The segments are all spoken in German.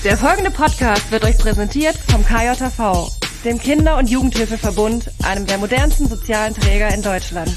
Der folgende Podcast wird euch präsentiert vom KJV, dem Kinder- und Jugendhilfeverbund, einem der modernsten sozialen Träger in Deutschland.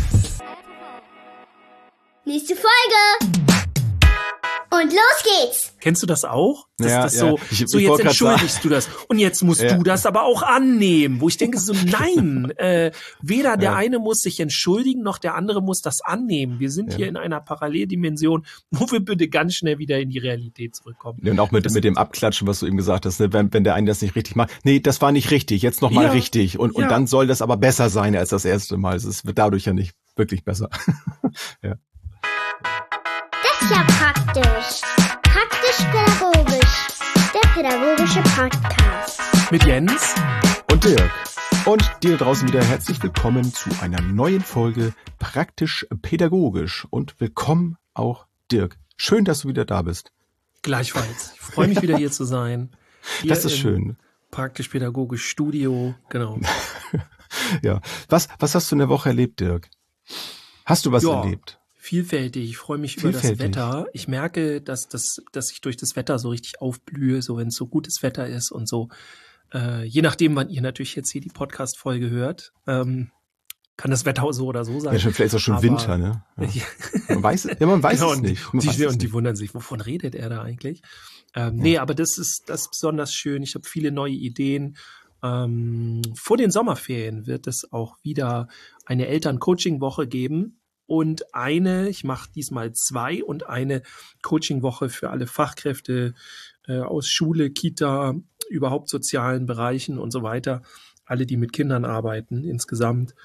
Nächste Folge! Und los geht's! Kennst du das auch? Ja. Jetzt entschuldigst du das. Und jetzt musst du das aber auch annehmen. Wo ich denke so, nein, weder der eine muss sich entschuldigen, noch der andere muss das annehmen. Wir sind hier in einer Paralleldimension, wo wir bitte ganz schnell wieder in die Realität zurückkommen. Ja, und auch mit dem Abklatschen, was du eben gesagt hast, ne? wenn der eine das nicht richtig macht. Nee, das war nicht richtig, jetzt nochmal richtig. Und dann soll das aber besser sein als das erste Mal. Es wird dadurch ja nicht wirklich besser. Ja. Das ist ja praktisch. Praktisch-pädagogisch. Der pädagogische Podcast. Mit Jens und Dirk. Und dir draußen wieder herzlich willkommen zu einer neuen Folge Praktisch-pädagogisch. Und willkommen auch Dirk. Schön, dass du wieder da bist. Gleichfalls. Ich freue mich wieder hier zu sein. Hier das ist schön. Praktisch-pädagogisch Studio, genau. Ja. Was hast du in der Woche erlebt, Dirk? Hast du was erlebt? Vielfältig. Ich freue mich über das Wetter. Ich merke, dass ich durch das Wetter so richtig aufblühe, so wenn es so gutes Wetter ist und so. Je nachdem, wann ihr natürlich jetzt hier die Podcast-Folge hört, kann das Wetter so oder so sein. Ja, vielleicht ist auch schon Winter, ne? Ja. Man weiß genau, es nicht. Und die wundern sich, wovon redet er da eigentlich? Nee, aber das ist besonders schön. Ich habe viele neue Ideen. Vor den Sommerferien wird es auch wieder eine Eltern-Coaching-Woche geben. Und ich mache diesmal 2 und eine Coaching-Woche für alle Fachkräfte aus Schule, Kita, überhaupt sozialen Bereichen und so weiter. Alle, die mit Kindern arbeiten insgesamt.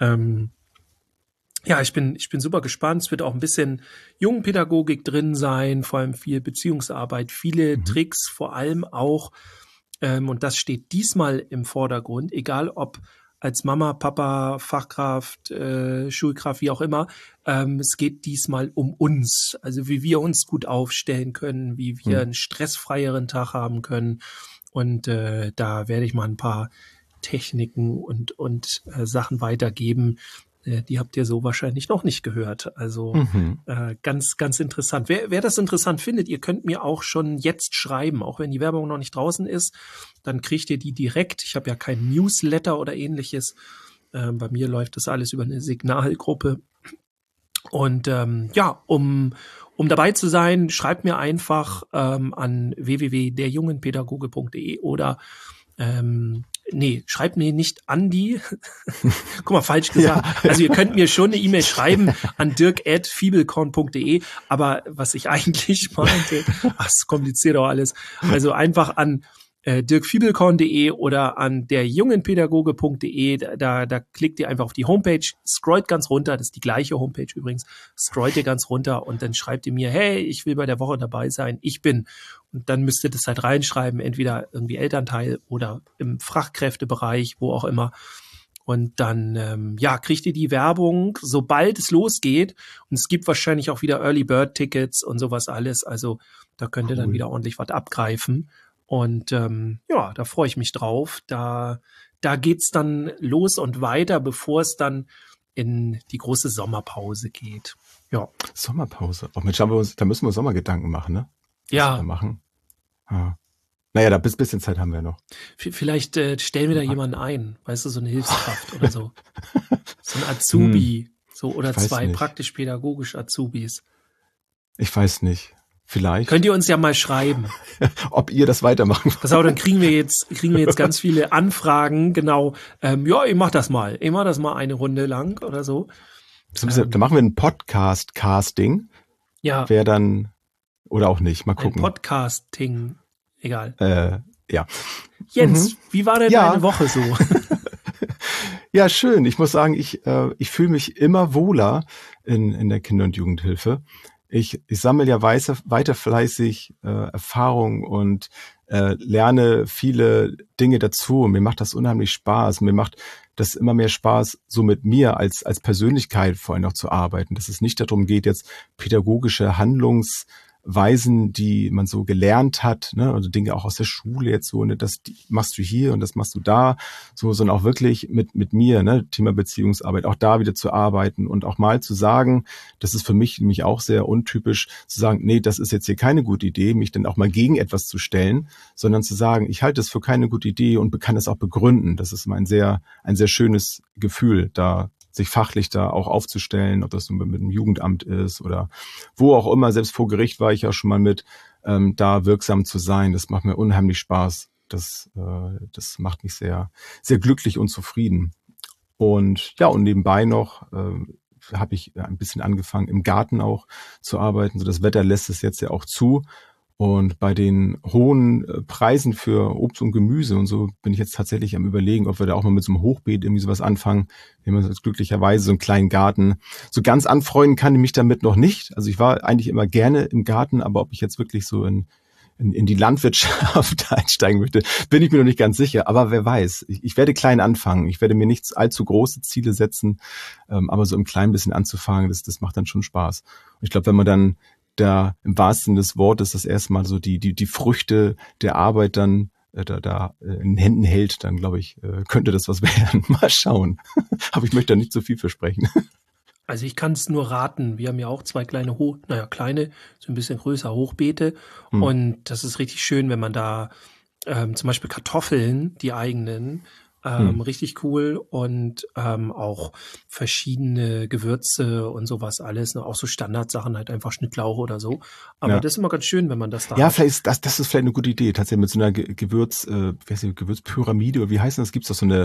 Ich bin super gespannt. Es wird auch ein bisschen Jugendpädagogik drin sein, vor allem viel Beziehungsarbeit, viele Tricks, vor allem auch, und das steht diesmal im Vordergrund, egal ob als Mama, Papa, Fachkraft, Schulkraft, wie auch immer. Es geht diesmal um uns, also wie wir uns gut aufstellen können, wie wir einen stressfreieren Tag haben können. Und da werde ich mal ein paar Techniken und Sachen weitergeben. Die habt ihr so wahrscheinlich noch nicht gehört. Also ganz, ganz interessant. Wer das interessant findet, ihr könnt mir auch schon jetzt schreiben, auch wenn die Werbung noch nicht draußen ist, dann kriegt ihr die direkt. Ich habe ja kein Newsletter oder ähnliches. Bei mir läuft das alles über eine Signalgruppe. Und um dabei zu sein, schreibt mir einfach an www.derjungenpädagoge.de oder schreibt mir nicht an die. Guck mal, falsch gesagt. Ja. Also ihr könnt mir schon eine E-Mail schreiben an dirk@fiebelkorn.de, aber was ich eigentlich meinte, ist kompliziert auch alles. Also einfach an dirkfiebelkorn.de oder an derjungenpädagoge.de, da klickt ihr einfach auf die Homepage, scrollt ganz runter, das ist die gleiche Homepage übrigens, scrollt ihr ganz runter und dann schreibt ihr mir, hey, ich will bei der Woche dabei sein, ich bin. Und dann müsst ihr das halt reinschreiben, entweder irgendwie Elternteil oder im Fachkräftebereich, wo auch immer. Und dann kriegt ihr die Werbung, sobald es losgeht. Und es gibt wahrscheinlich auch wieder Early Bird Tickets und sowas alles. Also da könnt ihr dann wieder ordentlich was abgreifen. Und da freue ich mich drauf. Da geht's dann los und weiter, bevor es dann in die große Sommerpause geht. Ja. Sommerpause. Oh Mensch, da müssen wir Sommergedanken machen, ne? Ja. Machen. Naja, bis bisschen Zeit haben wir noch. Vielleicht stellen wir da jemanden ein, weißt du, so eine Hilfskraft oder so. So ein Azubi, oder 2 praktisch-pädagogisch Azubis. Ich weiß nicht. Vielleicht. Könnt ihr uns ja mal schreiben. Ob ihr das weitermachen wollt. Pass auf, dann kriegen wir jetzt ganz viele Anfragen, genau. Ich mach das mal. Ich mach das mal eine Runde lang oder so. Da machen wir ein Podcast-Casting. Ja. Wer dann, oder auch nicht, mal gucken. Ein Podcasting, egal. Ja. Jens, wie war denn deine Woche so? Ja, schön. Ich muss sagen, ich fühle mich immer wohler in der Kinder- und Jugendhilfe. Ich sammle ja weiter fleißig Erfahrung und lerne viele Dinge dazu. Und mir macht das unheimlich Spaß. Mir macht das immer mehr Spaß, so mit mir als Persönlichkeit vor allem noch zu arbeiten. Dass es nicht darum geht, jetzt pädagogische Weisen, die man so gelernt hat, ne, also Dinge auch aus der Schule jetzt so, ne, das machst du hier und das machst du da, so, sondern auch wirklich mit mir, ne, Thema Beziehungsarbeit, auch da wieder zu arbeiten und auch mal zu sagen, das ist für mich nämlich auch sehr untypisch, zu sagen, nee, das ist jetzt hier keine gute Idee, mich dann auch mal gegen etwas zu stellen, sondern zu sagen, ich halte es für keine gute Idee und kann es auch begründen. Das ist ein sehr schönes Gefühl, da sich fachlich da auch aufzustellen, ob das mit dem Jugendamt ist oder wo auch immer, selbst vor Gericht war ich ja schon mal mit, da wirksam zu sein. Das macht mir unheimlich Spaß. Das macht mich sehr, sehr glücklich und zufrieden. Und ja, und nebenbei noch habe ich ein bisschen angefangen, im Garten auch zu arbeiten. So, das Wetter lässt es jetzt ja auch zu. Und bei den hohen Preisen für Obst und Gemüse und so bin ich jetzt tatsächlich am Überlegen, ob wir da auch mal mit so einem Hochbeet irgendwie sowas anfangen. Wir haben jetzt glücklicherweise so einen kleinen Garten. So ganz anfreunden kann ich mich damit noch nicht. Also ich war eigentlich immer gerne im Garten, aber ob ich jetzt wirklich so in die Landwirtschaft einsteigen möchte, bin ich mir noch nicht ganz sicher. Aber wer weiß, ich werde klein anfangen. Ich werde mir nicht allzu große Ziele setzen, aber so im Kleinen bisschen anzufangen, das macht dann schon Spaß. Und ich glaube, wenn man dann da im wahrsten Sinne des Wortes das erstmal so die Früchte der Arbeit dann da in Händen hält, dann glaube ich, könnte das was werden. Mal schauen. Aber ich möchte da nicht so viel versprechen. Also ich kann es nur raten. Wir haben ja auch 2 kleine, kleine, so ein bisschen größer Hochbeete. Und das ist richtig schön, wenn man da zum Beispiel Kartoffeln, die eigenen, richtig cool und auch verschiedene Gewürze und sowas alles, ne? Auch so Standardsachen, halt einfach Schnittlauch oder so. Aber das ist immer ganz schön, wenn man das da ja, hat. vielleicht ist das ist vielleicht eine gute Idee, tatsächlich mit so einer Gewürzpyramide oder wie heißt das? Gibt's doch so eine,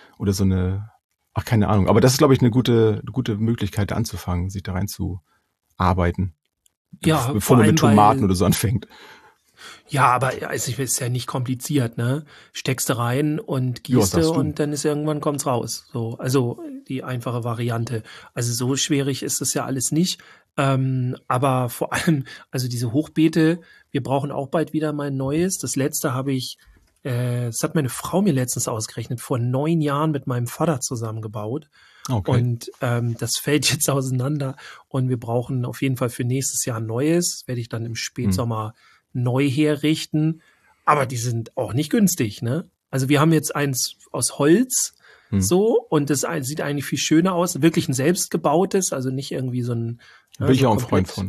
ach, keine Ahnung. Aber das ist, glaube ich, eine gute Möglichkeit anzufangen, sich da rein zu arbeiten. Ja, bevor man mit Tomaten oder so anfängt. Ja, aber es ist ja nicht kompliziert, ne? Steckst du rein und gießt und dann kommt's raus. So, also die einfache Variante. Also so schwierig ist das ja alles nicht. Aber vor allem, also diese Hochbeete, wir brauchen auch bald wieder mal ein neues. Das letzte habe ich, das hat meine Frau mir letztens ausgerechnet, vor 9 Jahren mit meinem Vater zusammengebaut. Okay. Und das fällt jetzt auseinander und wir brauchen auf jeden Fall für nächstes Jahr ein neues. Das werde ich dann im Spätsommer neu herrichten, aber die sind auch nicht günstig, ne? Also wir haben jetzt eins aus Holz, so, und das sieht eigentlich viel schöner aus, wirklich ein selbstgebautes, also nicht irgendwie so ein... Bin ich auch ein Freund von.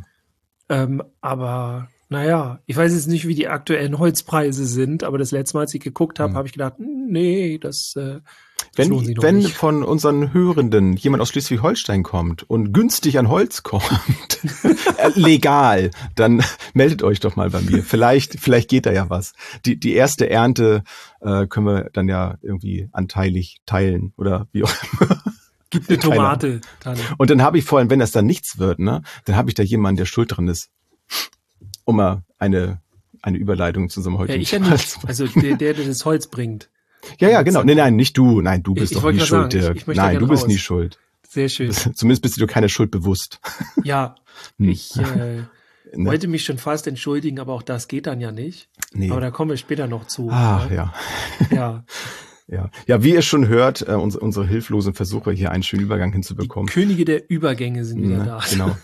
Aber naja, ich weiß jetzt nicht, wie die aktuellen Holzpreise sind, aber das letzte Mal, als ich geguckt habe, habe ich gedacht, nee, das wenn von unseren Hörenden jemand aus Schleswig-Holstein kommt und günstig an Holz kommt, legal, dann meldet euch doch mal bei mir. Vielleicht geht da ja was. Die erste Ernte können wir dann ja irgendwie anteilig teilen oder wie auch immer. Gibt eine Tomate. Dann. Und dann habe ich vor allem, wenn das dann nichts wird, ne, dann habe ich da jemanden, der schuld dran ist. Um mal eine Überleitung zu unserem heutigen Thema. Ja, ich ja nicht. Also der das Holz bringt. Ja, genau. Nein, nicht du. Nein, du bist doch nie schuld, Dirk. Nein, du bist nie schuld. Sehr schön. Zumindest bist du keiner Schuld bewusst. Ja, ich wollte mich schon fast entschuldigen, aber auch das geht dann ja nicht. Nee. Aber da kommen wir später noch zu. Ach, ja. Ja. Ja, wie ihr schon hört, unsere hilflosen Versuche, hier einen schönen Übergang hinzubekommen. Die Könige der Übergänge sind wieder da. Genau.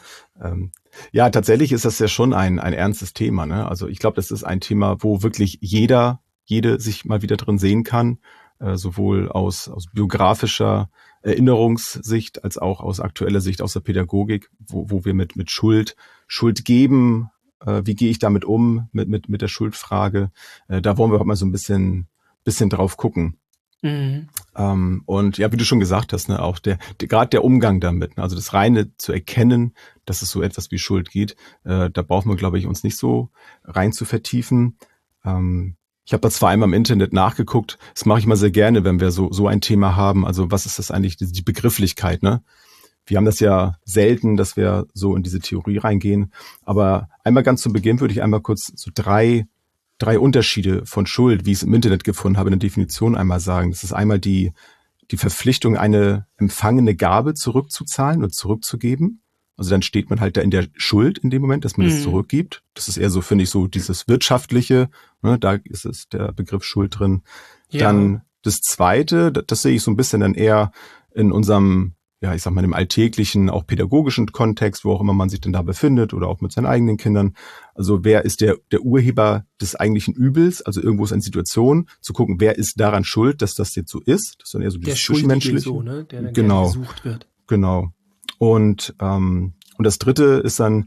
Ja, tatsächlich ist das ja schon ein ernstes Thema, ne? Also ich glaube, das ist ein Thema, wo wirklich jede sich mal wieder drin sehen kann, sowohl aus biografischer Erinnerungssicht als auch aus aktueller Sicht aus der Pädagogik, wo wir mit Schuld geben, wie gehe ich damit um, mit der Schuldfrage. Da wollen wir auch mal so ein bisschen drauf gucken. Mhm. Und ja, wie du schon gesagt hast, ne, auch gerade der Umgang damit, ne, also das reine zu erkennen, dass es so etwas wie Schuld geht, da brauchen wir, glaube ich, uns nicht so rein zu vertiefen. Ich habe da zwar einmal im Internet nachgeguckt, das mache ich mal sehr gerne, wenn wir so ein Thema haben. Also was ist das eigentlich, die Begrifflichkeit, ne? Wir haben das ja selten, dass wir so in diese Theorie reingehen. Aber einmal ganz zu Beginn würde ich einmal kurz so drei Unterschiede von Schuld, wie ich es im Internet gefunden habe, in der Definition einmal sagen. Das ist einmal die Verpflichtung, eine empfangene Gabe zurückzuzahlen oder zurückzugeben. Also dann steht man halt da in der Schuld in dem Moment, dass man es zurückgibt. Das ist eher so, finde ich, so dieses Wirtschaftliche, ne, da ist es der Begriff Schuld drin. Ja. Dann das Zweite, das sehe ich so ein bisschen dann eher in unserem ja, ich sag mal, im alltäglichen, auch pädagogischen Kontext, wo auch immer man sich denn da befindet oder auch mit seinen eigenen Kindern. Also wer ist der Urheber des eigentlichen Übels? Also irgendwo ist eine Situation, zu gucken, wer ist daran schuld, dass das jetzt so ist? Das ist dann eher so Der das Zwischenmenschliche. so, ne? Der dann Genau. gerne gesucht wird. Genau. Und das dritte ist dann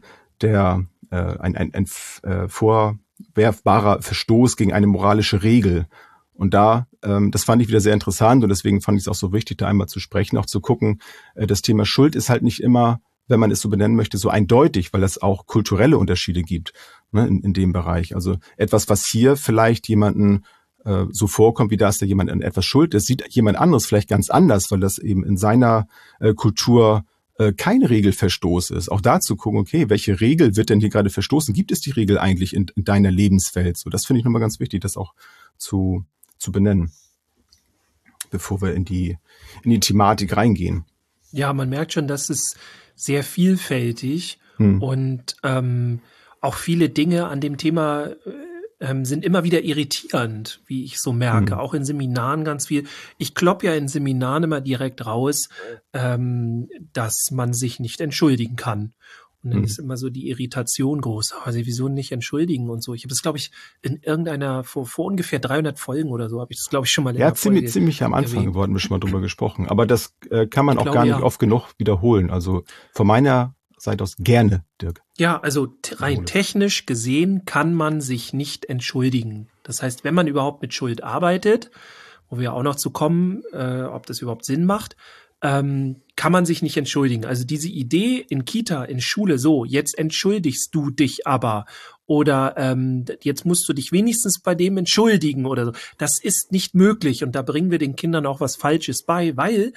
ein vorwerfbarer Verstoß gegen eine moralische Regel. Und da, das fand ich wieder sehr interessant und deswegen fand ich es auch so wichtig, da einmal zu sprechen, auch zu gucken, das Thema Schuld ist halt nicht immer, wenn man es so benennen möchte, so eindeutig, weil es auch kulturelle Unterschiede gibt, ne, in dem Bereich. Also etwas, was hier vielleicht jemanden so vorkommt, wie dass da jemand an etwas schuld ist, sieht jemand anderes vielleicht ganz anders, weil das eben in seiner Kultur kein Regelverstoß ist. Auch da zu gucken, okay, welche Regel wird denn hier gerade verstoßen? Gibt es die Regel eigentlich in deiner Lebenswelt? So, das finde ich nochmal ganz wichtig, das auch zu benennen, bevor wir in die Thematik reingehen. Ja, man merkt schon, dass es sehr vielfältig und auch viele Dinge an dem Thema sind immer wieder irritierend, wie ich so merke. Auch in Seminaren ganz viel. Ich klopp ja in Seminaren immer direkt raus, dass man sich nicht entschuldigen kann. Und dann ist immer so die Irritation groß. Also wieso nicht entschuldigen und so. Ich habe das, glaube ich, in irgendeiner, vor ungefähr 300 Folgen oder so, habe ich das, glaube ich, schon mal in der Folge ziemlich am Anfang erwähnt. Hatten wir schon mal drüber gesprochen. Aber das kann man auch glaube, gar nicht oft genug wiederholen. Also von meiner Seite aus gerne, Dirk. Ja, also rein technisch gesehen kann man sich nicht entschuldigen. Das heißt, wenn man überhaupt mit Schuld arbeitet, wo wir auch noch zu kommen, ob das überhaupt Sinn macht, kann man sich nicht entschuldigen. Also diese Idee in Kita, in Schule, so, jetzt entschuldigst du dich aber oder jetzt musst du dich wenigstens bei dem entschuldigen oder so. Das ist nicht möglich und da bringen wir den Kindern auch was Falsches bei, weil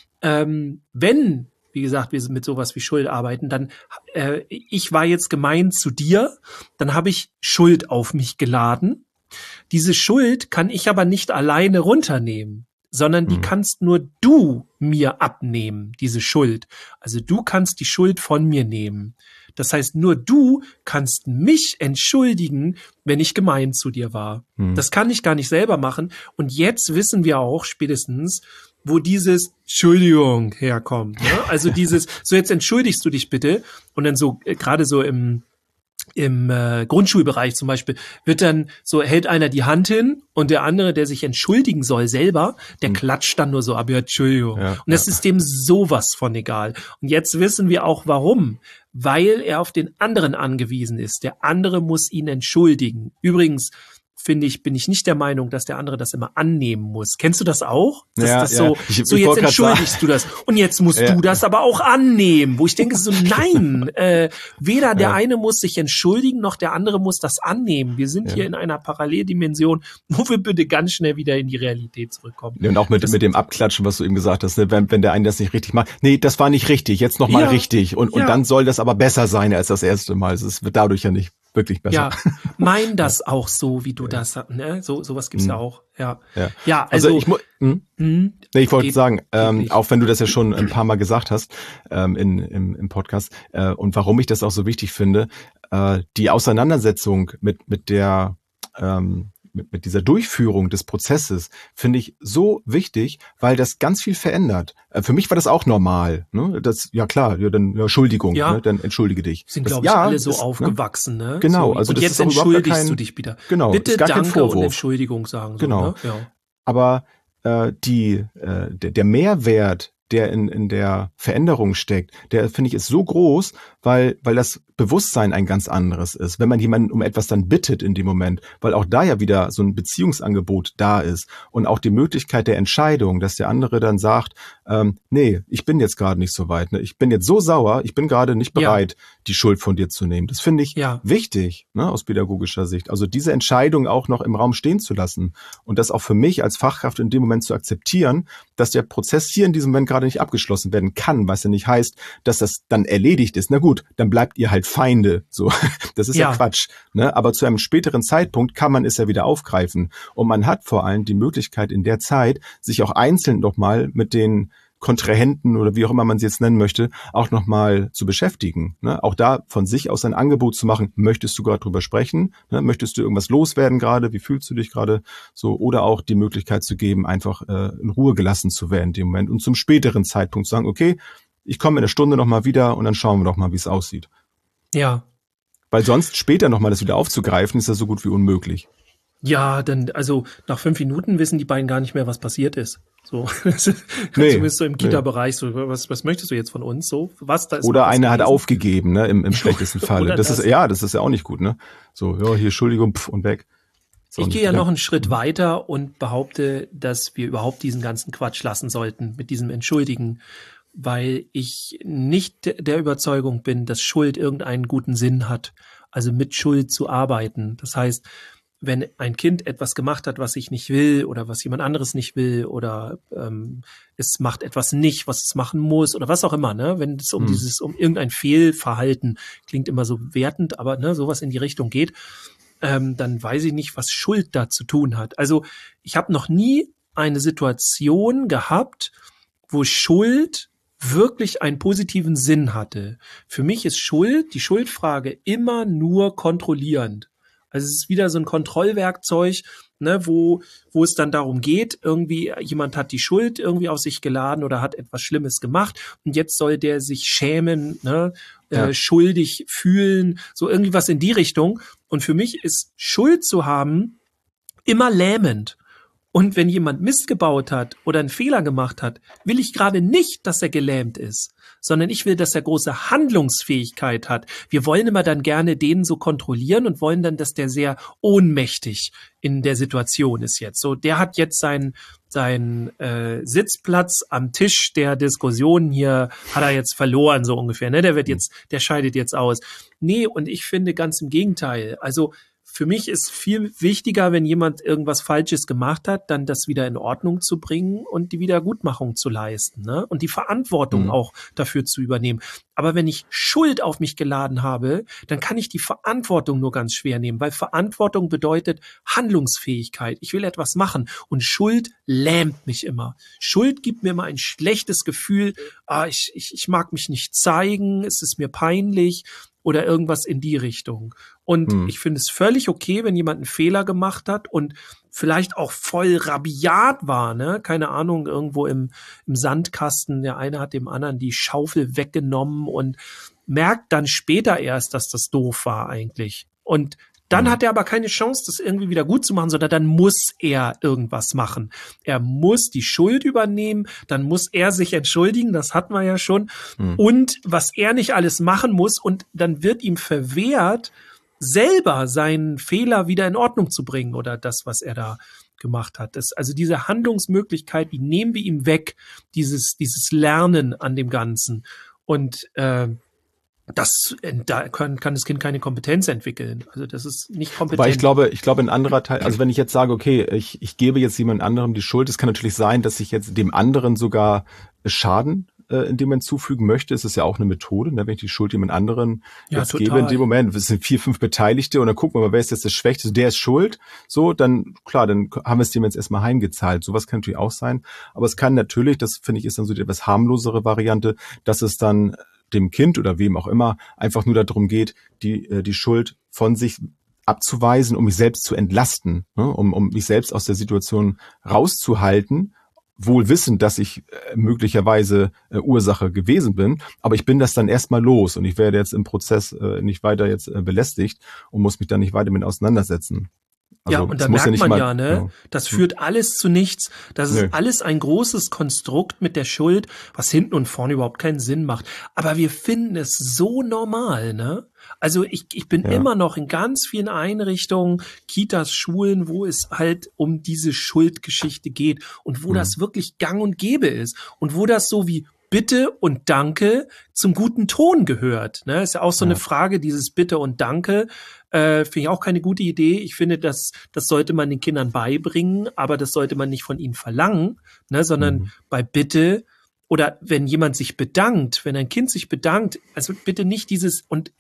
wenn, wie gesagt, wir mit sowas wie Schuld arbeiten, dann ich war jetzt gemein zu dir, dann habe ich Schuld auf mich geladen. Diese Schuld kann ich aber nicht alleine runternehmen, sondern die kannst nur du mir abnehmen, diese Schuld. Also du kannst die Schuld von mir nehmen. Das heißt, nur du kannst mich entschuldigen, wenn ich gemein zu dir war. Das kann ich gar nicht selber machen. Und jetzt wissen wir auch spätestens, wo dieses Entschuldigung herkommt. Ne? Also dieses, so jetzt entschuldigst du dich bitte. Und dann so, gerade so im Grundschulbereich zum Beispiel, wird dann so, hält einer die Hand hin und der andere, der sich entschuldigen soll selber, der klatscht dann nur so ab, ja, Entschuldigung. Ja, und das ist dem sowas von egal. Und jetzt wissen wir auch warum. Weil er auf den anderen angewiesen ist. Der andere muss ihn entschuldigen. Übrigens, bin ich nicht der Meinung, dass der andere das immer annehmen muss. Kennst du das auch? Jetzt entschuldigst du das. Und jetzt musst du das aber auch annehmen. Wo ich denke so, nein, weder der eine muss sich entschuldigen, noch der andere muss das annehmen. Wir sind hier in einer Paralleldimension, wo wir bitte ganz schnell wieder in die Realität zurückkommen. Ja, und auch mit dem Abklatschen, was du eben gesagt hast, ne? wenn der eine das nicht richtig macht. Nee, das war nicht richtig, jetzt nochmal richtig. Und dann soll das aber besser sein als das erste Mal. Es wird dadurch ja nicht wirklich besser. Ja, mein das auch so, wie du das, ne? Sowas gibt's ja auch. Ja, also ich wollte sagen, auch wenn du das ja schon ein paar Mal gesagt hast im Podcast und warum ich das auch so wichtig finde, die Auseinandersetzung mit der mit dieser Durchführung des Prozesses finde ich so wichtig, weil das ganz viel verändert. Für mich war das auch normal. Ne? Das, ja klar, dann Entschuldigung, ne? Dann entschuldige dich. Sind, glaube ich, alle so aufgewachsen. Ne? Genau. So, also und das jetzt ist auch entschuldigst du dich wieder. Genau, bitte ist gar kein Danke Vorwurf. und Entschuldigung sagen. So, genau. Ne? Ja. Aber der Mehrwert, der in der Veränderung steckt, der finde ich ist so groß, weil das Bewusstsein ein ganz anderes ist, wenn man jemanden um etwas dann bittet in dem Moment, weil auch da ja wieder so ein Beziehungsangebot da ist und auch die Möglichkeit der Entscheidung, dass der andere dann sagt, nee, ich bin jetzt gerade nicht so weit, ne? Ich bin jetzt so sauer, ich bin gerade nicht bereit, die Schuld von dir zu nehmen. Das finde ich wichtig, ne, aus pädagogischer Sicht. Also diese Entscheidung auch noch im Raum stehen zu lassen und das auch für mich als Fachkraft in dem Moment zu akzeptieren, dass der Prozess hier in diesem Moment gerade nicht abgeschlossen werden kann, was ja nicht heißt, dass das dann erledigt ist. Na gut, dann bleibt ihr halt Feinde. So, das ist ja Quatsch. Ne? Aber zu einem späteren Zeitpunkt kann man es ja wieder aufgreifen. Und man hat vor allem die Möglichkeit in der Zeit, sich auch einzeln nochmal mit den Kontrahenten oder wie auch immer man sie jetzt nennen möchte, auch nochmal zu beschäftigen. Ne? Auch da von sich aus ein Angebot zu machen, möchtest du gerade drüber sprechen? Ne? Möchtest du irgendwas loswerden gerade? Wie fühlst du dich gerade so? Oder auch die Möglichkeit zu geben, einfach in Ruhe gelassen zu werden in dem Moment und zum späteren Zeitpunkt zu sagen, okay, ich komme in einer Stunde nochmal wieder und dann schauen wir doch mal, wie es aussieht. Ja. Weil sonst später nochmal das wieder aufzugreifen, ist ja so gut wie unmöglich. Ja, dann, also nach 5 Minuten wissen die beiden gar nicht mehr, was passiert ist. So, zumindest so im Kita-Bereich, so, was möchtest du jetzt von uns? So, was da ist. Oder einer hat aufgegeben, ne, im schlechtesten Falle. Das ist ja auch nicht gut, ne? So, ja, hier, Entschuldigung, und weg. So, ich gehe ja noch einen Schritt weiter und behaupte, dass wir überhaupt diesen ganzen Quatsch lassen sollten mit diesem Entschuldigen, weil ich nicht der Überzeugung bin, dass Schuld irgendeinen guten Sinn hat, also mit Schuld zu arbeiten. Das heißt, wenn ein Kind etwas gemacht hat, was ich nicht will oder was jemand anderes nicht will oder es macht etwas nicht, was es machen muss oder was auch immer, ne? Wenn es um irgendein Fehlverhalten, klingt immer so wertend, aber ne, sowas in die Richtung geht, dann weiß ich nicht, was Schuld da zu tun hat. Also ich habe noch nie eine Situation gehabt, wo Schuld wirklich einen positiven Sinn hatte. Für mich ist die Schuldfrage immer nur kontrollierend. Also es ist wieder so ein Kontrollwerkzeug, ne, wo es dann darum geht, irgendwie jemand hat die Schuld irgendwie auf sich geladen oder hat etwas Schlimmes gemacht und jetzt soll der sich schämen, ne, schuldig fühlen, so irgendwie was in die Richtung. Und für mich ist Schuld zu haben immer lähmend. Und wenn jemand Mist gebaut hat oder einen Fehler gemacht hat, will ich gerade nicht, dass er gelähmt ist, sondern ich will, dass er große Handlungsfähigkeit hat. Wir wollen immer dann gerne den so kontrollieren und wollen dann, dass der sehr ohnmächtig in der Situation ist jetzt. So, der hat jetzt seinen Sitzplatz am Tisch der Diskussion hier, hat er jetzt verloren, so ungefähr, ne? Der scheidet jetzt aus. Nee, und ich finde ganz im Gegenteil. Also, für mich ist viel wichtiger, wenn jemand irgendwas Falsches gemacht hat, dann das wieder in Ordnung zu bringen und die Wiedergutmachung zu leisten, ne? Und die Verantwortung auch dafür zu übernehmen. Aber wenn ich Schuld auf mich geladen habe, dann kann ich die Verantwortung nur ganz schwer nehmen, weil Verantwortung bedeutet Handlungsfähigkeit. Ich will etwas machen und Schuld lähmt mich immer. Schuld gibt mir immer ein schlechtes Gefühl. Ich mag mich nicht zeigen, es ist mir peinlich oder irgendwas in die Richtung. Und ich finde es völlig okay, wenn jemand einen Fehler gemacht hat und vielleicht auch voll rabiat war, ne? Keine Ahnung, irgendwo im Sandkasten, der eine hat dem anderen die Schaufel weggenommen und merkt dann später erst, dass das doof war eigentlich. Und dann hat er aber keine Chance, das irgendwie wieder gut zu machen, sondern dann muss er irgendwas machen. Er muss die Schuld übernehmen, dann muss er sich entschuldigen, das hatten wir ja schon. Und was er nicht alles machen muss, und dann wird ihm verwehrt, selber seinen Fehler wieder in Ordnung zu bringen oder das, was er da gemacht hat. Also diese Handlungsmöglichkeit, die nehmen wir ihm weg, dieses Lernen an dem Ganzen. Und da kann das Kind keine Kompetenz entwickeln. Also das ist nicht kompetent. Aber ich glaube ein anderer Teil, also wenn ich jetzt sage, okay, ich gebe jetzt jemand anderem die Schuld, es kann natürlich sein, dass ich jetzt dem anderen sogar Schaden in dem Moment zufügen möchte. Es ist ja auch eine Methode, ne? Wenn ich die Schuld jemand anderen jetzt gebe in dem Moment. Es sind 4, 5 Beteiligte und dann gucken wir mal, wer ist jetzt das Schwächste, der ist schuld. So, dann klar, dann haben wir es dem jetzt erstmal heimgezahlt. Sowas kann natürlich auch sein. Aber es kann natürlich, das finde ich ist dann so die etwas harmlosere Variante, dass es dann dem Kind oder wem auch immer einfach nur darum geht, die Schuld von sich abzuweisen, um mich selbst zu entlasten, ne? um mich selbst aus der Situation rauszuhalten, wohl wissend, dass ich möglicherweise Ursache gewesen bin, aber ich bin das dann erstmal los und ich werde jetzt im Prozess nicht weiter jetzt belästigt und muss mich dann nicht weiter mit auseinandersetzen. Also, ja, und da merkt man ja, ne, das führt alles zu nichts. Das ist alles ein großes Konstrukt mit der Schuld, was hinten und vorne überhaupt keinen Sinn macht. Aber wir finden es so normal, ne? Also ich bin immer noch in ganz vielen Einrichtungen, Kitas, Schulen, wo es halt um diese Schuldgeschichte geht und wo das wirklich gang und gäbe ist und wo das so wie Bitte und Danke zum guten Ton gehört. Ne? Ist ja auch so eine Frage, dieses Bitte und Danke. Finde ich auch keine gute Idee. Ich finde, das sollte man den Kindern beibringen, aber das sollte man nicht von ihnen verlangen, ne? Sondern bei Bitte oder wenn jemand sich bedankt, wenn ein Kind sich bedankt, also bitte nicht dieses, und ich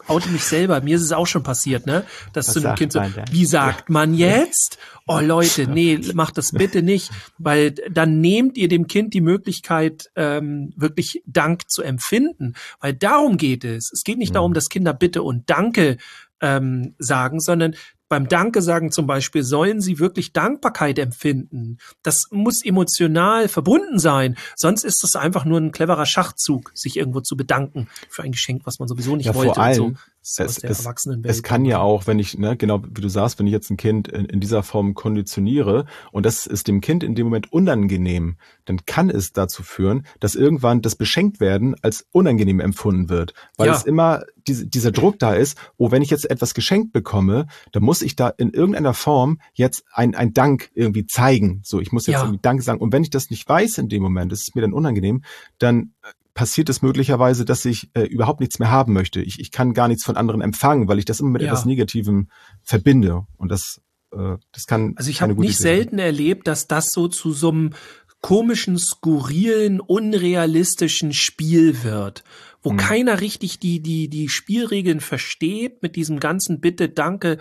oute mich selber. Mir ist es auch schon passiert, ne? Dass Was zu einem sagt Kind so, man denn? wie sagt man jetzt? Oh Leute, nee, macht das bitte nicht, weil dann nehmt ihr dem Kind die Möglichkeit, wirklich Dank zu empfinden, weil darum geht es. Es geht nicht darum, dass Kinder Bitte und Danke sagen, sondern beim Danke sagen zum Beispiel sollen sie wirklich Dankbarkeit empfinden. Das muss emotional verbunden sein. Sonst ist es einfach nur ein cleverer Schachzug, sich irgendwo zu bedanken für ein Geschenk, was man sowieso nicht wollte. Vor allem, und so. Aus der Erwachsenenwelt. es kann ja auch, wenn ich, ne, genau wie du sagst, wenn ich jetzt ein Kind in dieser Form konditioniere und das ist dem Kind in dem Moment unangenehm, dann kann es dazu führen, dass irgendwann das Beschenktwerden als unangenehm empfunden wird. Weil es immer dieser Druck da ist, wenn ich jetzt etwas geschenkt bekomme, dann muss ich da in irgendeiner Form jetzt ein Dank irgendwie zeigen. So, ich muss jetzt irgendwie Dank sagen. Und wenn ich das nicht weiß in dem Moment, das ist mir dann unangenehm, dann passiert es möglicherweise, dass ich überhaupt nichts mehr haben möchte. Ich kann gar nichts von anderen empfangen, weil ich das immer mit etwas Negativem verbinde. Und das kann. Also ich habe nicht selten erlebt, dass das so zu so einem komischen, skurrilen, unrealistischen Spiel wird, wo keiner richtig die Spielregeln versteht mit diesem ganzen Bitte, Danke,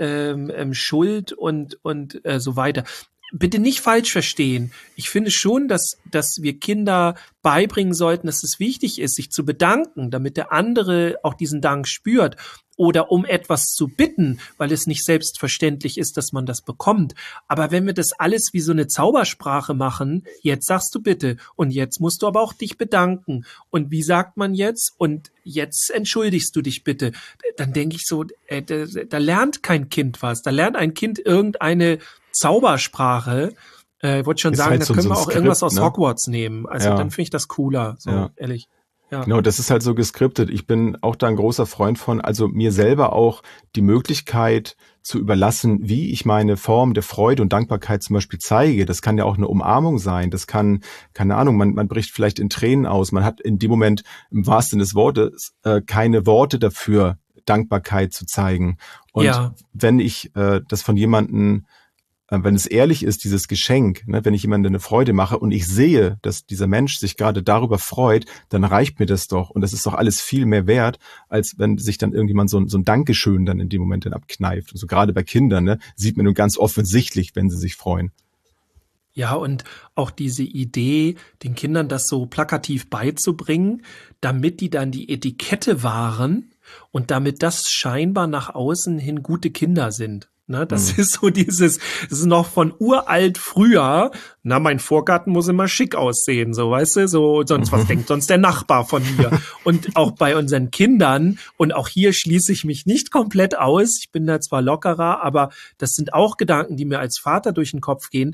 Schuld und so weiter. Bitte nicht falsch verstehen. Ich finde schon, dass wir Kinder beibringen sollten, dass es wichtig ist, sich zu bedanken, damit der andere auch diesen Dank spürt. Oder um etwas zu bitten, weil es nicht selbstverständlich ist, dass man das bekommt. Aber wenn wir das alles wie so eine Zaubersprache machen, jetzt sagst du bitte und jetzt musst du aber auch dich bedanken. Und wie sagt man jetzt? Und jetzt entschuldigst du dich bitte. Dann denke ich so, da lernt kein Kind was. Da lernt ein Kind irgendeine Zaubersprache. Ich wollte schon sagen, halt da können so wir ein auch Skript, irgendwas aus ne? Hogwarts nehmen. Also dann finde ich das cooler, so ehrlich. Ja. Genau, das ist halt so geskriptet. Ich bin auch da ein großer Freund von, also mir selber auch die Möglichkeit zu überlassen, wie ich meine Form der Freude und Dankbarkeit zum Beispiel zeige. Das kann ja auch eine Umarmung sein. Das kann, keine Ahnung, man bricht vielleicht in Tränen aus. Man hat in dem Moment im wahrsten Sinne des Wortes keine Worte dafür, Dankbarkeit zu zeigen. Und wenn ich das von jemandem, wenn es ehrlich ist, dieses Geschenk, ne, wenn ich jemandem eine Freude mache und ich sehe, dass dieser Mensch sich gerade darüber freut, dann reicht mir das doch. Und das ist doch alles viel mehr wert, als wenn sich dann irgendjemand so ein Dankeschön dann in dem Moment dann abkneift. Also gerade bei Kindern, ne, sieht man nur ganz offensichtlich, wenn sie sich freuen. Ja, und auch diese Idee, den Kindern das so plakativ beizubringen, damit die dann die Etikette wahren und damit das scheinbar nach außen hin gute Kinder sind. Ne, das ist so das ist noch von uralt früher. Na, mein Vorgarten muss immer schick aussehen, so, weißt du, so, sonst was denkt sonst der Nachbar von mir? Und auch bei unseren Kindern, und auch hier schließe ich mich nicht komplett aus. Ich bin da zwar lockerer, aber das sind auch Gedanken, die mir als Vater durch den Kopf gehen.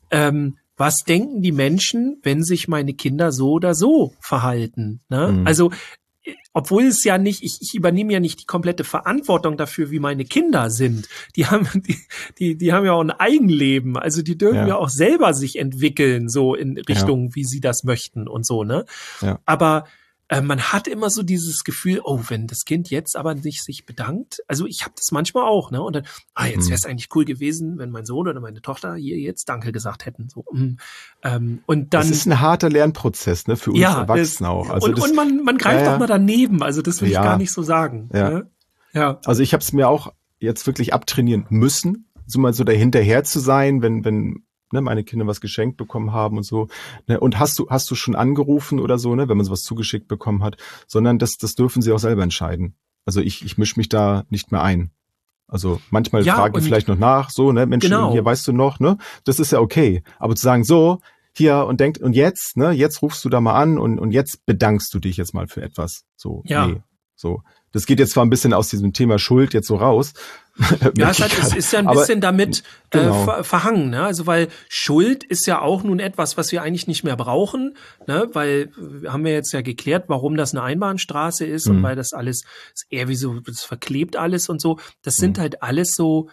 Was denken die Menschen, wenn sich meine Kinder so oder so verhalten? Ne? Also, obwohl es ja nicht, ich übernehme ja nicht die komplette Verantwortung dafür, wie meine Kinder sind. Die haben ja auch ein Eigenleben. Also die dürfen ja auch selber sich entwickeln, so in Richtung, wie sie das möchten und so, ne? Ja. Aber man hat immer so dieses Gefühl, oh, wenn das Kind jetzt aber nicht sich bedankt, also ich habe das manchmal auch, ne? Und dann, jetzt wäre es eigentlich cool gewesen, wenn mein Sohn oder meine Tochter hier jetzt Danke gesagt hätten. So, und dann. Das ist ein harter Lernprozess, ne? Für uns Erwachsene auch. Also und man greift auch mal daneben. Also das will ich gar nicht so sagen. Ja. Ne? Ja. Also ich habe es mir auch jetzt wirklich abtrainieren müssen, so mal so dahinterher zu sein, wenn meine Kinder was geschenkt bekommen haben und so. Ne? Und hast du schon angerufen oder so, ne, wenn man sowas zugeschickt bekommen hat, sondern das dürfen sie auch selber entscheiden. Also ich mische mich da nicht mehr ein. Also manchmal fragen die vielleicht noch nach, so, ne, Mensch, hier weißt du noch, ne? Das ist ja okay. Aber zu sagen, so, hier und denkt, und jetzt, ne, jetzt rufst du da mal an und jetzt bedankst du dich jetzt mal für etwas. So, nee, so. Das geht jetzt zwar ein bisschen aus diesem Thema Schuld jetzt so raus. Ja, es ist ja ein bisschen damit verhangen, ne? Also weil Schuld ist ja auch nun etwas, was wir eigentlich nicht mehr brauchen, ne? Weil haben wir jetzt ja geklärt, warum das eine Einbahnstraße ist und weil das alles ist eher wie so, das verklebt alles und so. Das sind halt alles so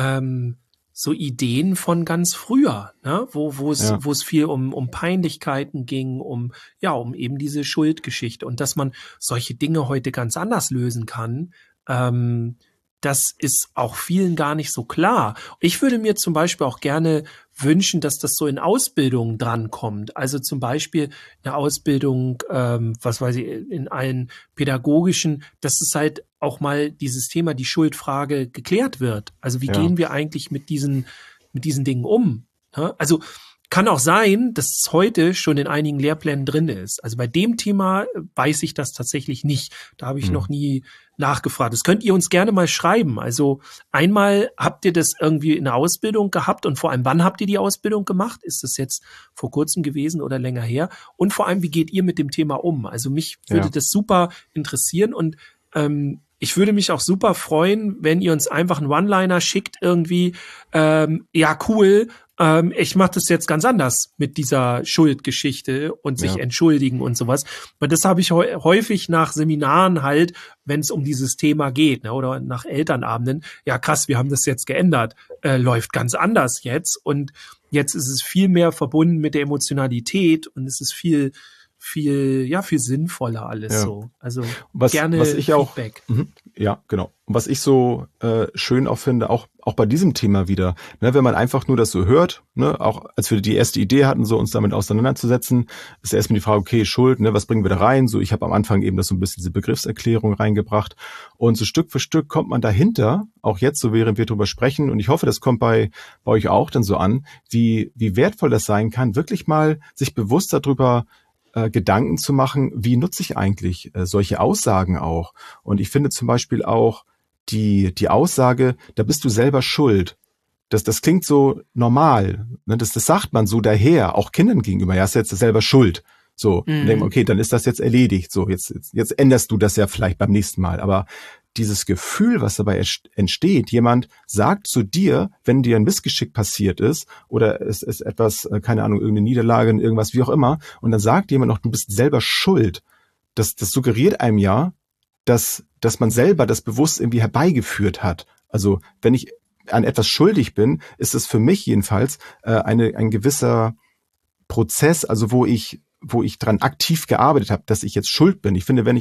so Ideen von ganz früher, ne? Wo es viel um Peinlichkeiten ging, um eben diese Schuldgeschichte und dass man solche Dinge heute ganz anders lösen kann. Das ist auch vielen gar nicht so klar. Ich würde mir zum Beispiel auch gerne wünschen, dass das so in Ausbildungen drankommt. Also zum Beispiel eine Ausbildung, was weiß ich, in allen pädagogischen, dass es halt auch mal dieses Thema, die Schuldfrage geklärt wird. Also wie gehen wir eigentlich mit diesen Dingen um? Ja? Also kann auch sein, dass es heute schon in einigen Lehrplänen drin ist. Also bei dem Thema weiß ich das tatsächlich nicht. Da habe ich noch nie nachgefragt. Das könnt ihr uns gerne mal schreiben. Also einmal, habt ihr das irgendwie in der Ausbildung gehabt und vor allem, wann habt ihr die Ausbildung gemacht? Ist das jetzt vor kurzem gewesen oder länger her? Und vor allem, wie geht ihr mit dem Thema um? Also mich würde das super interessieren und ich würde mich auch super freuen, wenn ihr uns einfach einen One-Liner schickt irgendwie, ja cool, ich mache das jetzt ganz anders mit dieser Schuldgeschichte und sich entschuldigen und sowas. Weil das habe ich häufig nach Seminaren halt, wenn es um dieses Thema geht, ne, oder nach Elternabenden. Ja krass, wir haben das jetzt geändert, läuft ganz anders jetzt und jetzt ist es viel mehr verbunden mit der Emotionalität und es ist viel sinnvoller alles so. Also gerne was ich Feedback. Auch, ja, genau. Und was ich so schön auch finde, auch bei diesem Thema wieder, ne, wenn man einfach nur das so hört, ne, auch als wir die erste Idee hatten, so uns damit auseinanderzusetzen, ist erstmal die Frage, okay, Schuld, ne, was bringen wir da rein? So, ich habe am Anfang eben das so ein bisschen diese Begriffserklärung reingebracht und so Stück für Stück kommt man dahinter, auch jetzt, so während wir drüber sprechen und ich hoffe, das kommt bei euch auch dann so an, wie wertvoll das sein kann, wirklich mal sich bewusst darüber Gedanken zu machen, wie nutze ich eigentlich solche Aussagen auch? Und ich finde zum Beispiel auch die Aussage, da bist du selber schuld. Das klingt so normal. Ne? Das sagt man so daher, auch Kindern gegenüber. Ja, hast jetzt selber schuld. So, und denken, okay, dann ist das jetzt erledigt. So, jetzt änderst du das ja vielleicht beim nächsten Mal. Aber dieses Gefühl, was dabei entsteht, jemand sagt zu dir, wenn dir ein Missgeschick passiert ist oder es ist etwas, keine Ahnung, irgendeine Niederlage, irgendwas, wie auch immer, und dann sagt jemand noch, du bist selber schuld. Das suggeriert einem ja, dass man selber das bewusst irgendwie herbeigeführt hat. Also wenn ich an etwas schuldig bin, ist es für mich jedenfalls ein gewisser Prozess, also wo ich dran aktiv gearbeitet habe, dass ich jetzt schuld bin. Ich finde, wenn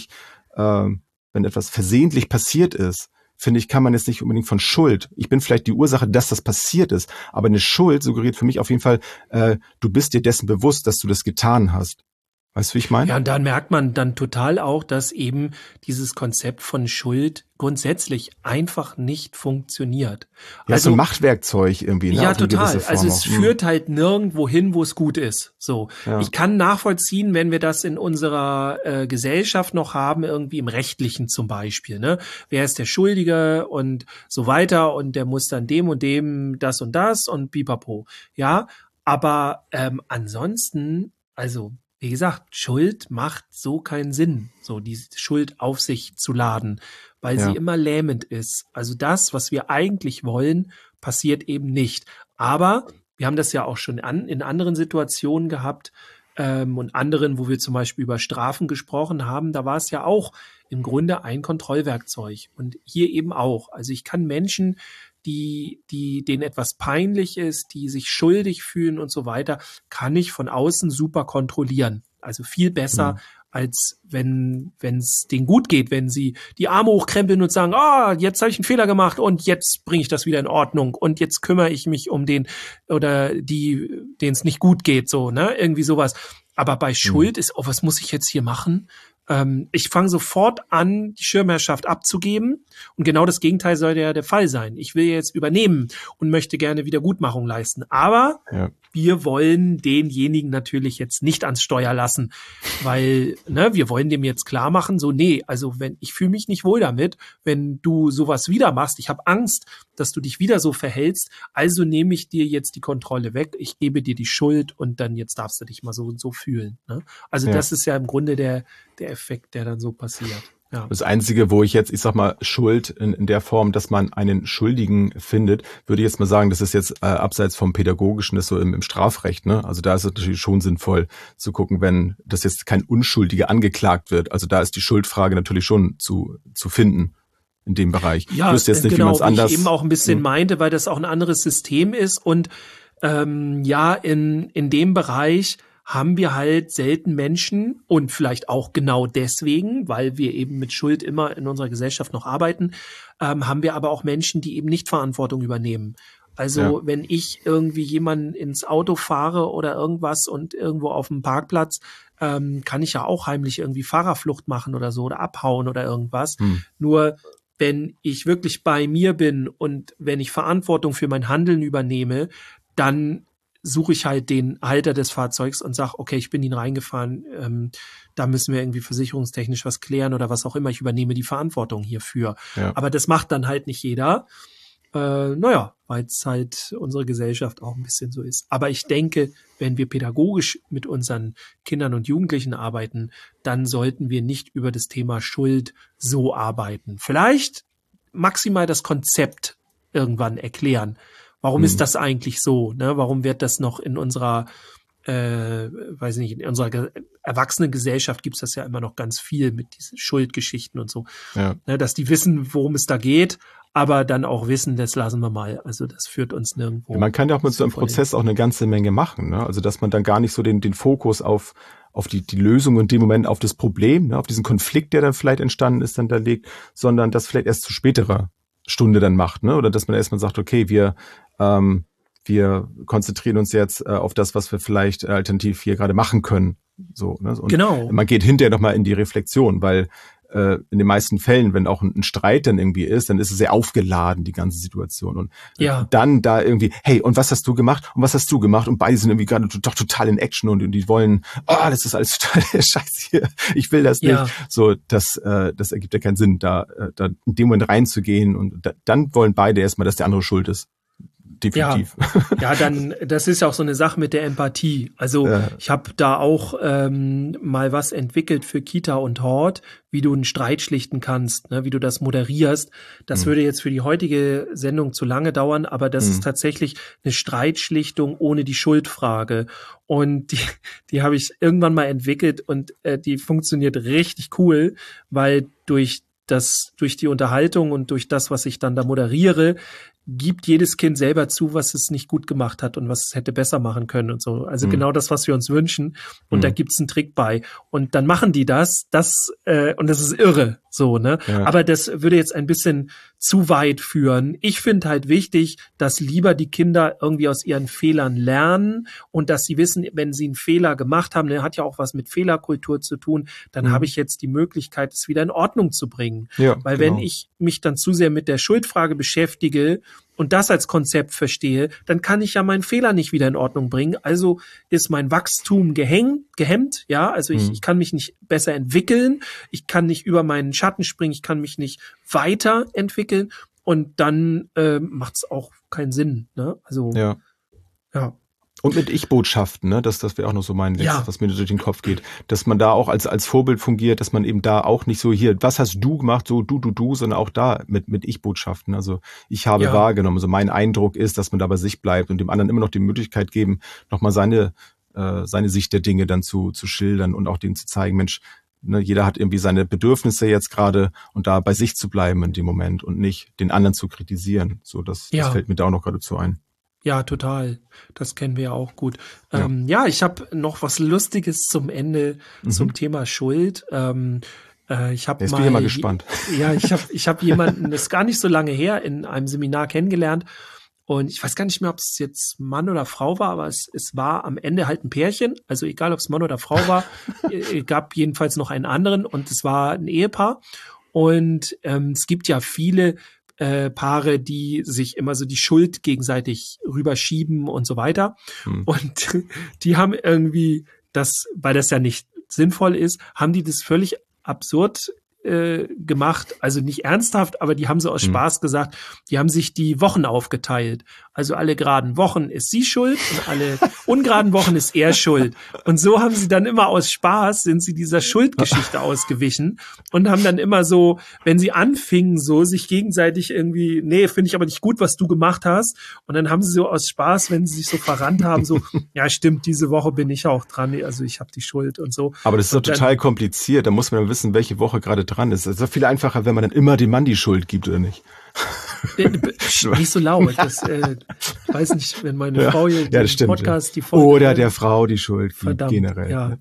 etwas versehentlich passiert ist, finde ich, kann man jetzt nicht unbedingt von Schuld. Ich bin vielleicht die Ursache, dass das passiert ist, aber eine Schuld suggeriert für mich auf jeden Fall, du bist dir dessen bewusst, dass du das getan hast. Weißt du, wie ich meine? Ja, und da merkt man dann total auch, dass eben dieses Konzept von Schuld grundsätzlich einfach nicht funktioniert. Ja, also so ein Machtwerkzeug irgendwie. Ne? Ja, total. Also es führt halt nirgendwo hin, wo es gut ist. So, ich kann nachvollziehen, wenn wir das in unserer Gesellschaft noch haben, irgendwie im Rechtlichen zum Beispiel. Ne? Wer ist der Schuldige und so weiter und der muss dann dem und dem das und das und pipapo. Ja, aber ansonsten, also wie gesagt, Schuld macht so keinen Sinn, so die Schuld auf sich zu laden, weil sie immer lähmend ist. Also das, was wir eigentlich wollen, passiert eben nicht. Aber wir haben das ja auch schon in anderen Situationen gehabt und anderen, wo wir zum Beispiel über Strafen gesprochen haben, da war es ja auch im Grunde ein Kontrollwerkzeug. Und hier eben auch. Also ich kann Menschen, denen etwas peinlich ist, die sich schuldig fühlen und so weiter, kann ich von außen super kontrollieren. Also viel besser, als wenn es denen gut geht, wenn sie die Arme hochkrempeln und sagen, jetzt habe ich einen Fehler gemacht und jetzt bringe ich das wieder in Ordnung und jetzt kümmere ich mich um den oder die, denen es nicht gut geht, so, ne, irgendwie sowas. Aber bei Schuld ist, was muss ich jetzt hier machen? Ich fange sofort an, die Schirmherrschaft abzugeben. Und genau das Gegenteil soll ja der Fall sein. Ich will jetzt übernehmen und möchte gerne Wiedergutmachung leisten. Aber wir wollen denjenigen natürlich jetzt nicht ans Steuer lassen, weil wir wollen dem jetzt klar machen, so also ich fühle mich nicht wohl damit, wenn du sowas wieder machst. Ich habe Angst, dass du dich wieder so verhältst. Also nehme ich dir jetzt die Kontrolle weg. Ich gebe dir die Schuld und dann jetzt darfst du dich mal so und so fühlen. Ne? Also das ist ja im Grunde der Effekt, der dann so passiert. Ja. Das Einzige, wo ich jetzt, ich sag mal, Schuld in der Form, dass man einen Schuldigen findet, würde ich jetzt mal sagen, das ist jetzt abseits vom Pädagogischen, das so im Strafrecht, ne? Also da ist es natürlich schon sinnvoll zu gucken, wenn das jetzt kein Unschuldiger angeklagt wird. Also da ist die Schuldfrage natürlich schon zu finden in dem Bereich. Ja, jetzt nicht, genau, wie anders, ich eben auch ein bisschen meinte, weil das auch ein anderes System ist und in dem Bereich haben wir halt selten Menschen und vielleicht auch genau deswegen, weil wir eben mit Schuld immer in unserer Gesellschaft noch arbeiten, haben wir aber auch Menschen, die eben nicht Verantwortung übernehmen. Also wenn ich irgendwie jemanden ins Auto fahre oder irgendwas und irgendwo auf dem Parkplatz, kann ich ja auch heimlich irgendwie Fahrerflucht machen oder so oder abhauen oder irgendwas. Nur wenn ich wirklich bei mir bin und wenn ich Verantwortung für mein Handeln übernehme, dann suche ich halt den Halter des Fahrzeugs und sage, okay, ich bin ihn reingefahren, da müssen wir irgendwie versicherungstechnisch was klären oder was auch immer. Ich übernehme die Verantwortung hierfür. Ja. Aber das macht dann halt nicht jeder. Weil es halt unsere Gesellschaft auch ein bisschen so ist. Aber ich denke, wenn wir pädagogisch mit unseren Kindern und Jugendlichen arbeiten, dann sollten wir nicht über das Thema Schuld so arbeiten. Vielleicht maximal das Konzept irgendwann erklären. Warum ist das eigentlich so? Ne? Warum wird das noch in unserer in unserer erwachsenen Gesellschaft gibt's das ja immer noch ganz viel mit diesen Schuldgeschichten und so. Ja. Ne, dass die wissen, worum es da geht, aber dann auch wissen, das lassen wir mal. Also das führt uns nirgendwo. Ja, man kann ja auch mit so einem Prozess auch eine ganze Menge machen. Ne? Also dass man dann gar nicht so den Fokus auf die Lösung in dem Moment auf das Problem, ne? Auf diesen Konflikt, der dann vielleicht entstanden ist, dann da legt, sondern das vielleicht erst zu späterer Stunde dann macht. Ne? Oder dass man erstmal sagt, okay, wir konzentrieren uns jetzt auf das, was wir vielleicht alternativ hier gerade machen können. So, ne? Und genau. Man geht hinterher nochmal in die Reflexion, weil in den meisten Fällen, wenn auch ein Streit dann irgendwie ist, dann ist es sehr aufgeladen, die ganze Situation. Und dann da irgendwie, hey, und was hast du gemacht? Und was hast du gemacht? Und beide sind irgendwie gerade doch total in Action und die wollen, das ist alles total scheiße hier, ich will das nicht. Ja. So, das ergibt ja keinen Sinn, da in dem Moment reinzugehen und dann wollen beide erstmal, dass der andere schuld ist. Definitiv. Ja, dann, das ist ja auch so eine Sache mit der Empathie. Also ich habe da auch mal was entwickelt für Kita und Hort, wie du einen Streit schlichten kannst, ne, wie du das moderierst. Das würde jetzt für die heutige Sendung zu lange dauern, aber das ist tatsächlich eine Streitschlichtung ohne die Schuldfrage. Und die habe ich irgendwann mal entwickelt und die funktioniert richtig cool, weil durch die Unterhaltung und durch das, was ich dann da moderiere, gibt jedes Kind selber zu, was es nicht gut gemacht hat und was es hätte besser machen können und so. Also genau das, was wir uns wünschen. Und da gibt's einen Trick bei. Und dann machen die das und das ist irre, so, ne? Ja. Aber das würde jetzt ein bisschen zu weit führen. Ich finde halt wichtig, dass lieber die Kinder irgendwie aus ihren Fehlern lernen und dass sie wissen, wenn sie einen Fehler gemacht haben, der hat ja auch was mit Fehlerkultur zu tun, dann habe ich jetzt die Möglichkeit, es wieder in Ordnung zu bringen. Ja, weil wenn ich mich dann zu sehr mit der Schuldfrage beschäftige und das als Konzept verstehe, dann kann ich ja meinen Fehler nicht wieder in Ordnung bringen. Also ist mein Wachstum gehemmt, ja, also ich kann mich nicht besser entwickeln, ich kann nicht über meinen Schatten springen, ich kann mich nicht weiterentwickeln und dann macht's auch keinen Sinn, ne? Also ja. Und mit Ich-Botschaften, ne? Das wäre auch noch so mein letztes, was mir durch den Kopf geht. Dass man da auch als Vorbild fungiert, dass man eben da auch nicht so hier, was hast du gemacht, so du, sondern auch da mit Ich-Botschaften. Also ich habe wahrgenommen. Also mein Eindruck ist, dass man da bei sich bleibt und dem anderen immer noch die Möglichkeit geben, nochmal seine Sicht der Dinge dann zu schildern und auch dem zu zeigen, Mensch, ne, jeder hat irgendwie seine Bedürfnisse jetzt gerade und da bei sich zu bleiben in dem Moment und nicht den anderen zu kritisieren. So, das fällt mir da auch noch geradezu ein. Ja, total. Das kennen wir ja auch gut. Ich habe noch was Lustiges zum Ende zum Thema Schuld. Ich habe Jetzt bin ich mal gespannt. Ich habe jemanden, das ist gar nicht so lange her, in einem Seminar kennengelernt. Und ich weiß gar nicht mehr, ob es jetzt Mann oder Frau war, aber es war am Ende halt ein Pärchen. Also egal, ob es Mann oder Frau war, gab jedenfalls noch einen anderen und es war ein Ehepaar. Und es gibt ja viele Paare, die sich immer so die Schuld gegenseitig rüberschieben und so weiter. Und die haben irgendwie weil das ja nicht sinnvoll ist, haben die das völlig absurd gemacht, also nicht ernsthaft, aber die haben so aus Spaß gesagt, die haben sich die Wochen aufgeteilt. Also alle geraden Wochen ist sie schuld und alle ungeraden Wochen ist er schuld. Und so haben sie dann immer aus Spaß, sind sie dieser Schuldgeschichte ausgewichen und haben dann immer so, wenn sie anfingen, so sich gegenseitig irgendwie, nee, finde ich aber nicht gut, was du gemacht hast. Und dann haben sie so aus Spaß, wenn sie sich so verrannt haben, so, ja stimmt, diese Woche bin ich auch dran, also ich habe die Schuld und so. Aber das ist doch total kompliziert, da muss man dann wissen, welche Woche gerade dran ist. Es ist doch viel einfacher, wenn man dann immer dem Mann die Schuld gibt, oder nicht? Nicht so laut. Das, ich weiß nicht, wenn meine Frau hier den Podcast die Folge oder der Frau die Schuld gibt, verdammt, generell.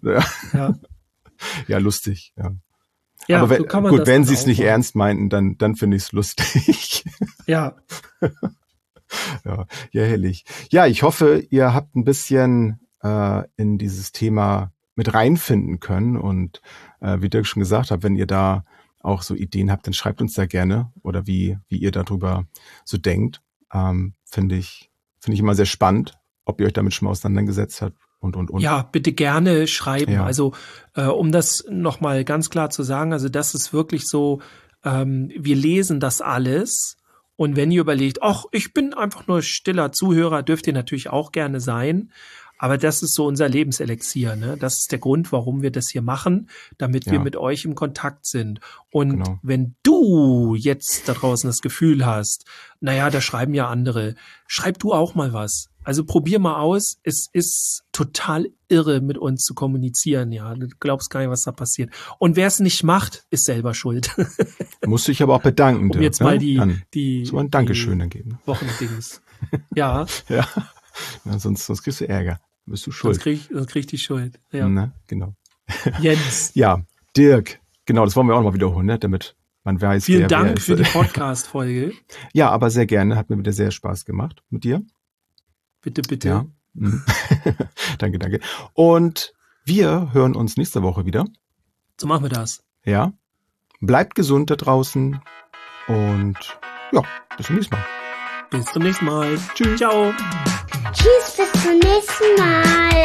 Ja, lustig. Ja, aber so kann man gut, das wenn sie es nicht ernst meinten, dann finde ich es lustig. Ja. Ja, herrlich. Ja, ich hoffe, ihr habt ein bisschen in dieses Thema mit reinfinden können. Und wie Dirk schon gesagt hat, wenn ihr da auch so Ideen habt, dann schreibt uns da gerne oder wie ihr darüber so denkt. Finde ich immer sehr spannend, ob ihr euch damit schon mal auseinandergesetzt habt und. Ja, bitte gerne schreiben. Ja. Also um das nochmal ganz klar zu sagen, also das ist wirklich so, wir lesen das alles. Und wenn ihr überlegt, ach, ich bin einfach nur stiller Zuhörer, dürft ihr natürlich auch gerne sein. Aber das ist so unser Lebenselixier, ne? Das ist der Grund, warum wir das hier machen, damit wir mit euch im Kontakt sind. Und wenn du jetzt da draußen das Gefühl hast, naja, da schreiben ja andere, schreib du auch mal was. Also probier mal aus. Es ist total irre, mit uns zu kommunizieren, ja. Du glaubst gar nicht, was da passiert. Und wer es nicht macht, ist selber schuld. Musst dich aber auch bedanken. Um jetzt mal die so ein Dankeschön dann geben. Wochendings. Ja. Ja, sonst kriegst du Ärger. Bist du schuld. Sonst krieg ich die Schuld. Ja. Na, genau. Jens. Ja, Dirk. Genau, das wollen wir auch noch wiederholen, ne? Damit man weiß, Vielen Dank für die Podcast-Folge. Ja, aber sehr gerne. Hat mir wieder sehr Spaß gemacht mit dir. Bitte. Ja. Danke. Und wir hören uns nächste Woche wieder. So machen wir das. Ja. Bleibt gesund da draußen. Und ja, bis zum nächsten Mal. Bis zum nächsten Mal. Tschüss. Ciao. Tschüss, bis zum nächsten Mal.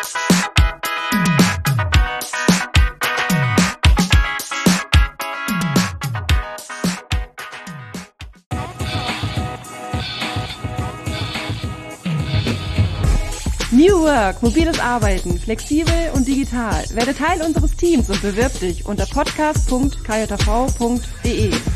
New Work, mobiles Arbeiten, flexibel und digital. Werde Teil unseres Teams und bewirb dich unter podcast.kjv.de.